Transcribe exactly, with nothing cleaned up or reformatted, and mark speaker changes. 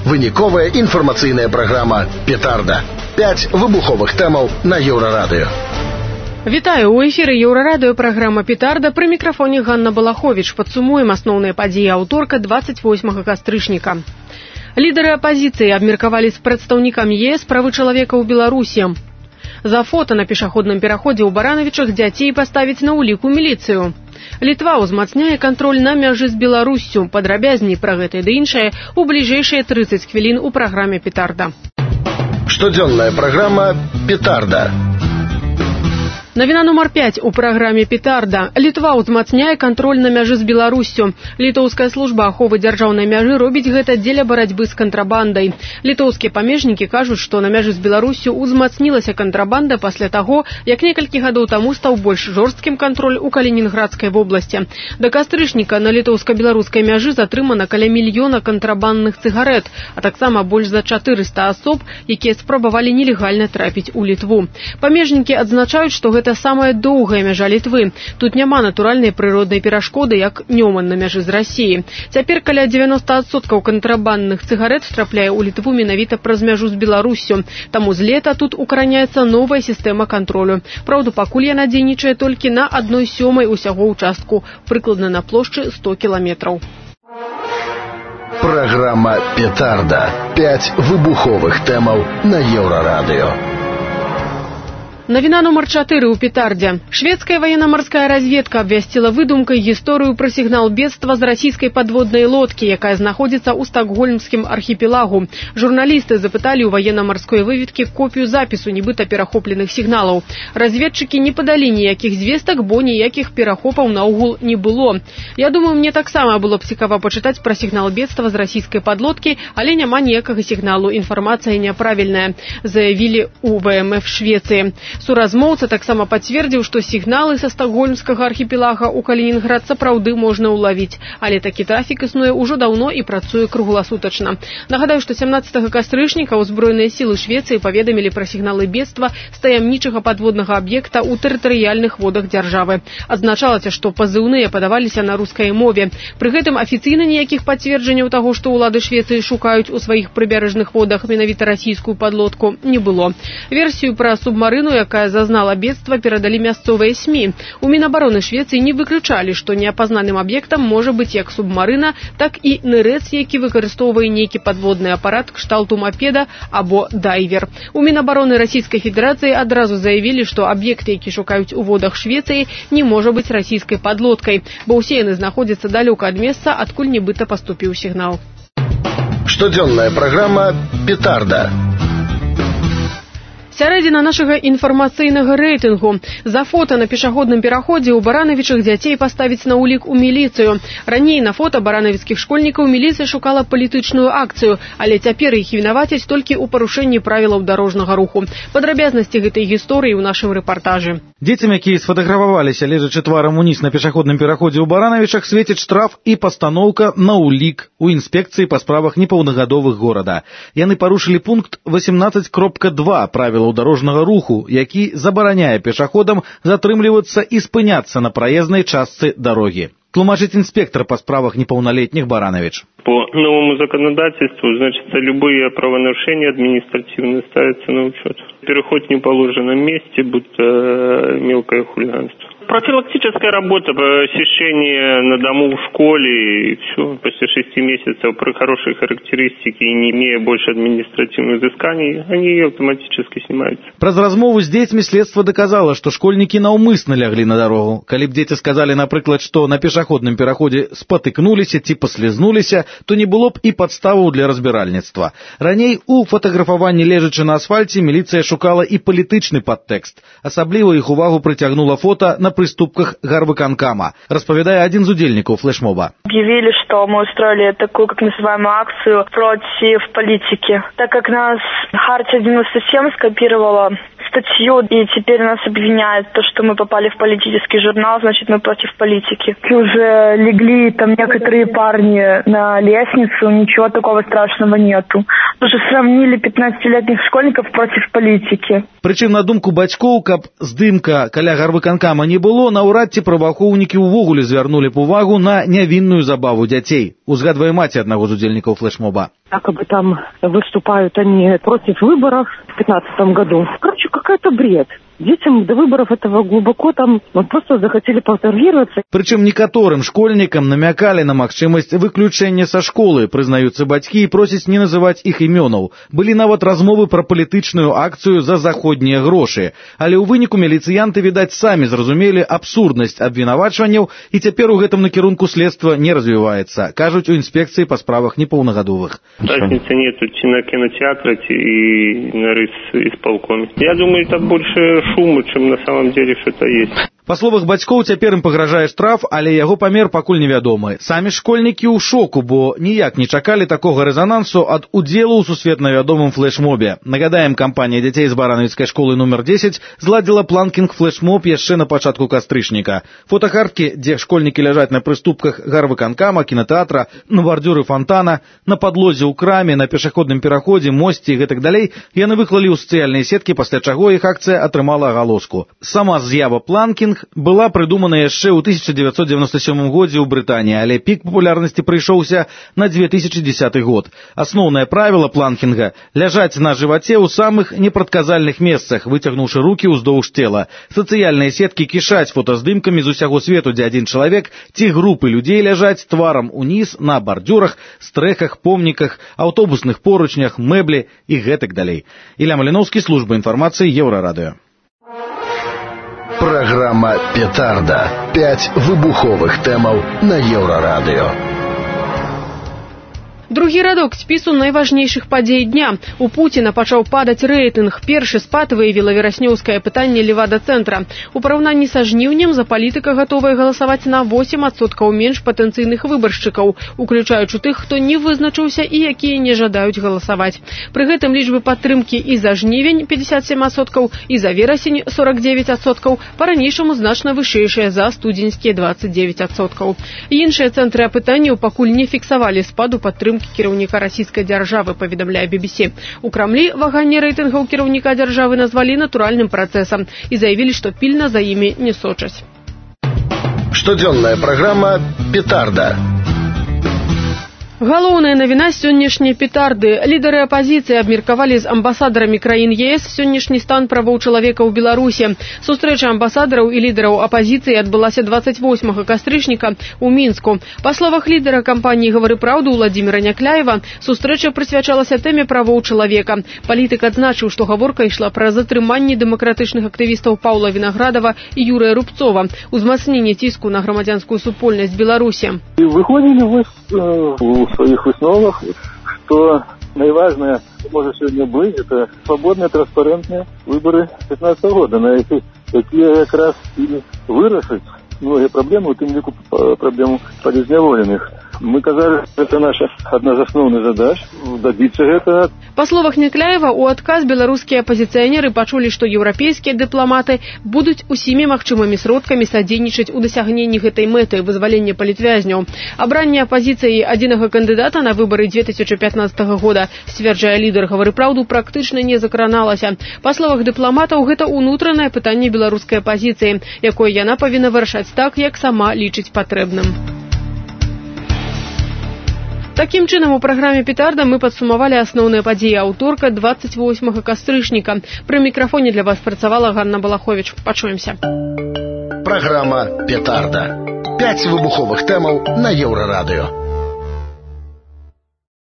Speaker 1: Выніковая інфармацыйная праграма «Петарда». Пяць выбуховых тэмаў на Еўрарадыё.
Speaker 2: Вітаю, у эфіры Еўрарадыё праграма «Петарда», пры мікрафоне Ганна Балаховіч. Падсумуем асноўныя падзеі аўторка двадцать восьмага кастрычніка. Лідары апазіцыі абмеркавалі з прадстаўнікамі ЕС правы чалавека ў Беларусі. За фота на пешаходным пераходзе ў Баранавічах дзяцей паставіць на ўлік у міліцыю. Літва ўзмацняе кантроль на мяжы з Беларуссю. Падрабязней пра гэта ды іншае у бліжэйшыя трыццаць хвілін у праграме «Петарда».
Speaker 1: Штодзённая праграма «Петарда».
Speaker 2: Навіна нумар пяць у праграме «Петарда». Літва ўзмацняе кантроль на мяжы з Беларуссю. Літоўская служба аховы дзяржаўнай мяжы робіць гэта дзеля барацьбы з кантрабандай. Літоўскія памежнікі кажуць, што на мяжы з Беларуссю ўзмацнілася кантрабанда пасля таго, як некалькі гадоў таму стаў больш жорсткім кантроль у Калінінградскай вобласці. Да кастрычніка на літоўска-беларускай мяжы затрымана каля мільёна кантрабандных цыгарэт, а таксама больш за чатырыста асоб, якія спрабавалі нелегальна трапіць у Літву. Памежнікі адзначаюць, што гэта Гэта самая доўгая мяжа Літвы. Тут няма натуральнай прыроднай перашкоды, як Нёман на мяжы з Расіяй. Цяпер каля дзевяноста адсоткаў кантрабандных цыгарэт трапляе ў Літву менавіта праз мяжу з Беларуссю. Таму з лета тут укараняецца новая сістэма кантролю. Праўда, пакуль яна дзейнічае толькі на адной сёмай усяго ўчастку, прыкладна на плошчы сто кіламетраў.
Speaker 1: Праграма «Петарда». Пяць выбуховых тэмаў на Еўрарадыё.
Speaker 2: Навіна нумар чатыры ў «Петардзе». Шведская военно-морская разведка абвясціла выдумкай гісторыю пра сігнал бедства з расійскай падводнай лодкі, якая знаходзіцца ў стакгольмскім архіпелагу. Журналісты запыталі ў военно-марской выведкі копію запісу нібыта перахопленых сігналаў. Разведчыкі не падалі ніякіх звестак, бо ніякіх перахопаў наогул не было. Я думаю, мне таксама было б цікава пачытаць пра сігнал бедства з расійскай падлодкі, але няма ніякага сігналу, інфармацыя няправільная, заявілі ў ВМФ Швецыі. Суразмоўца таксама пацвердзіў, што сігналы са стакгольмскага архіпелага ў Калінінград сапраўды можна ўлавіць, але такі трафік існуе ўжо даўно і працуе кругласутачна. Нагадаю, што сямнаццатага кастрычніка ўзброеныя сілы Швецыі паведамілі пра сігналы бедства з таямнічага падводнага аб'екта ў тэрытарыяльных водах дзяржавы. Адзначалася, што пазыўныя падаваліся на рускай мове. Пры гэтым афіцыйна ніякіх пацверджанняў таго, што ўлады Швецыі шукаюць у сваіх прыбярэжных водах менавіта расійскую падлодку, не было. Версію пра субмарыну, якая зазнала бедства, перадалі мясцовыя СМІ. У Мінабароны Швецыі не выключалі, што неапазнаным аб'ектам можа быць як субмарына, так і НРЭЦ, які выкарыстоўвае нейкі падводны апарат кшталту мапеда або дайвер. У Мінабароны Расійскай Федэрацыі адразу заявілі, што аб'ект, які шукаюць у водах Швецыі, не можа быць расійскай падлодкай, бо ўсе яны знаходзяцца далёка ад месца, адкуль нібыта паступіў сігнал.
Speaker 1: Штодзённая праграма «Петарда».
Speaker 2: Сярэдзіна нашага інфармацыйнага рэйтынгу. За фота на пешаходным пераходзе ў Баранавічах дзяцей паставіць на ўлік у міліцыю. Раней на фота баранавіцкіх школьнікаў міліцыя шукала палітычную акцыю, але цяпер іх вінавацяць толькі ў парушэнні правілаў дарожнага руху. Падрабязнасці гэтай гісторыі ў нашым рэпартажы.
Speaker 3: Дзецям, якія сфотаграфаваліся лежачы тварам уніз на пешаходным пераходзе ў Баранавічах, свеціць штраф і пастаноўка на ўлік у інспекцыі па справах непаўнагадовых горада. Яны парушылі пункт восемнадцать кропка два правілаў дарожнага руху, які забараняе пешаходам затрымлівацца і спыняцца на праезнай частцы дарогі. Тлумачыць инспектор по справах неполнолетних Баранович.
Speaker 4: По новому законодательству, значит, любые правонарушения административные ставятся на учет. Переход в неположенном месте, будто мелкое хулиганство. Профилактическая работа, посещение на дому в школе, и все, после шести месяцев при хорошей характеристике и не имея больше административных взысканий, они автоматически снимаются.
Speaker 3: Праз размову с детьми следство доказало, что школьники наўмысна лягли на дорогу. Калі б дети сказали, например, что на пешеходном переходе спотыкнулись, типа слезнулись, то не было б и подставу для разбиральництва. Раней у фотографаванні лежачы на асфальце милиция шукала и политичный подтекст. Особливо их увагу притягнуло фото на приступках гарвыканкама, распавядае один из удельников флешмоба.
Speaker 5: Объявили, что мы устроили такую, как называемую, акцию против политики. Так как нас Хартия девяносто семь скопировала статью, и теперь нас обвиняют, то, что мы попали в политический журнал, значит, мы против политики.
Speaker 6: Уже легли там некоторые парни на лестницу, ничего такого страшного нету.
Speaker 5: Уже сравнили пятнадцатилетних школьников против политики.
Speaker 3: Прычым, на думку бацькоў, каб здымка каля гарвыканкама не было, наўрад ці праваахоўнікі ўвогуле звярнулі б увагу на нявінную забаву дзяцей. Узгадвае маці аднаго з удзельнікаў флешмоба.
Speaker 6: Якобы там выступают они против выборов в пятнадцатом году. Короче, какой-то бред. Детям до выборов этого глубоко там ну, просто захотели фотографироваться.
Speaker 3: Прычым некаторым школьнікам намякалі на магчымасць выключэння са школы, прызнаюцца бацькі і просяць не называць іх імёнаў. Былі нават размовы пра палітычную акцыю за заходнія грошы. Але ў выніку міліцыянты, відаць, самі зразумелі абсурднасць абвінавачванняў і цяпер у гэтым накірунку следства не развіваецца, кажуць у інспекцыі па справах непаўнагадовых.
Speaker 4: Разницы нету на кинотеатре и на райисполкоме. Я думаю, это больше шума, чем на самом деле что-то есть.
Speaker 3: Па словах бацькоў, цяпер ім пагражае штраф, але яго памер пакуль невядомы. Самі школьнікі ў шоку, бо ніяк не чакалі такога рэзанансу ад удзелу ў сусветна вядомым флешмобе. Нагадаем, кампанія дзяцей з баранавіцкай школы нумар дзесяць зладзіла планкінг-флешмоб яшчэ на пачатку кастрычніка. Фотакарткі, дзе школьнікі ляжаць на прыступках гарвыканкама, кінатэатра, на бардзюры фонтана, на падлозе ў краме, на пешаходным пераходзе, мосце і гэтак далей, яны выклалі ў сацыяльныя сеткі, пасля чаго іх акцыя атрымала агалоску. Сама з'ява планкінг была прыдумана яшчэ ў тысяча дзевяцьсот дзевяносто сёмым годзе ў Брытаніі, але пік папулярнасці прыйшоўся на две тысячи десятый год. Асноўнае правіла планкінга – ляжаць на жываце ў самых непрадказальных месцах, выцягнуўшы рукі ўздоўж цела. Сацыяльныя сеткі кішаць фотаздымкамі з усяго свету, дзе адзін чалавек ці групы людзей ляжаць тварам уніз на бардзюрах, стрэхах, помніках, аўтобусных поручнях, мэблі і гэтак далей. Ілля Маліноўскі, служба інфармацыі, Еўрарадыё.
Speaker 1: Программа «Петарда». Пять выбуховых тэмаў на Еўрарадыё.
Speaker 2: Другі радок спісу найважнейшых падзей дня. У Пуціна пачаў падаць рэйтынг. Першы спад выявіла вераснёўскае пытанне Левада-цэнтра. У параўнанні са жніўнем за палітыка гатовая галасаваць на восемь адсоткаў менш патэнцыйных выбаршчыкаў, уключаючы тых, хто не вызначыўся і якія не жадаюць галасаваць. Пры гэтым лічбы падтрымкі і за жнівень пятьдесят семь адсоткаў, і за верасень сорок девять адсоткаў, па-ранейшаму значна вышэйшыя за студзеньскія двадцать девять адсоткаў. Іншыя цэнтры апытанняў пакуль не фіксавалі спаду падтрымкі кіраўніка расійскай дзяржавы, паведамляе би би си. У Крамлі ваганне рэйтынгаў кіраўніка дзяржавы назвалі натуральным працэсам і заявілі, што пільна за імі не сочаць.
Speaker 1: Штодзённая праграма «Петарда».
Speaker 2: Галоўная навіна сённяшняй петарды. Лідары апазіцыі абмеркавалі з амбасадарамі краін е эс сённяшні стан правоў чалавека ў Беларусі. Сустрэча амбасадараў і лідараў апазіцыі адбылася двадцать восьмага кастрычніка ў Мінску. Па словах лідара кампаніі «Гавары праўду» Владзіміра Някляева, сустрэча прысвячалася тэме правоў чалавека. Палітык адзначыў, што гаворка ішла пра затрыманне дэмакратычных актывістаў Паўла Вінаградава і Юрыя Рубцова, узмацненне ціску на грамадзянскую супольнасць Беларусі.
Speaker 7: Выходили вы в своих высновах, что наиважнее может сегодня быть, это свободные, транспарентные выборы пятнадцатого года, на эти, какие как раз и выражать многие проблемы, в том числе проблему полезневоленных. Мы казали, это наша одна з асноўных задач добиться этого.
Speaker 2: Па словах Някляева, у адказ беларускія апазіцыянеры пачулі, што еўрапейскія дыпламаты будуць усімі магчымымі сродкамі садзейнічаць у дасягненні гэтай мэты вызвалення палітвязняў. Абранне апазіцыі адзінага кандыдата на выбары две тысячи пятнадцатого года, сцвярджае лідар «Гавары праўду», практычна не закраналася. Па словах дыпламатаў, гэта ўнутранае пытанне беларускай апазіцыі, якое яна павінна вырашаць так, як сама лічыць патрэбным. Такім чынам, у праграме «Петарда» мы падсумавалі асноўныя падзеі аўторка двадцать восьмага кастрычніка. Пры мікрафоне для вас працавала Ганна Балаховіч. Пачуемся.
Speaker 1: Праграма «Петарда». Пять выбуховых тэмаў на Еўрарадыё.